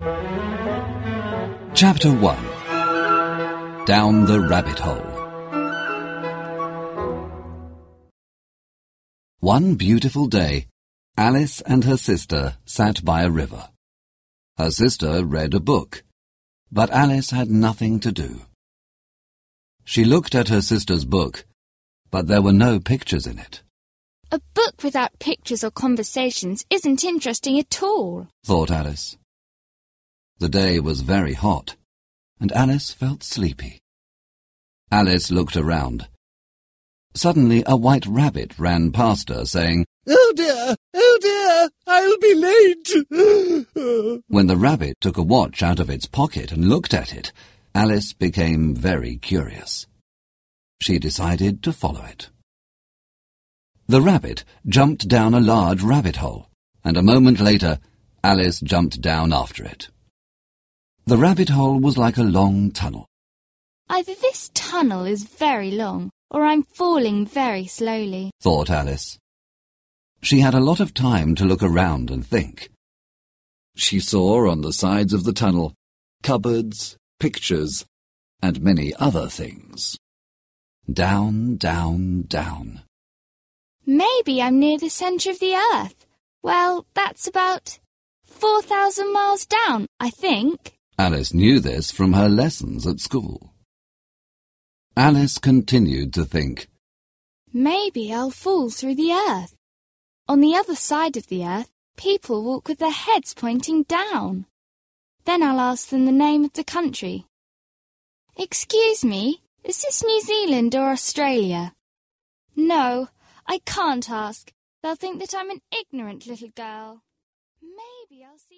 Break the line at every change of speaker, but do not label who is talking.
Chapter 1. Down the Rabbit Hole. One beautiful day, Alice and her sister sat by a river. Her sister read a book, but Alice had nothing to do. She looked at her sister's book, but there were no pictures in it.
A book without pictures or conversations isn't interesting at all,
thought Alice. The day was very hot, and Alice felt sleepy. Alice looked around. Suddenly a white rabbit ran past her, saying,
"Oh dear, I'll be late."
When the rabbit took a watch out of its pocket and looked at it, Alice became very curious. She decided to follow it. The rabbit jumped down a large rabbit hole, and a moment later, Alice jumped down after it. The rabbit hole was like a long tunnel.
Either this tunnel is very long, or I'm falling very slowly,
thought Alice. She had a lot of time to look around and think. She saw on the sides of the tunnel cupboards, pictures, and many other things. Down, down, down.
Maybe I'm near the centre of the earth. Well, that's about 4,000 miles down, I think.
Alice knew this from her lessons at school. Alice continued to think.
Maybe I'll fall through the earth. On the other side of the earth, people walk with their heads pointing down. Then I'll ask them the name of the country. Excuse me, is this New Zealand or Australia? No, I can't ask. They'll think that I'm an ignorant little girl. Maybe I'll see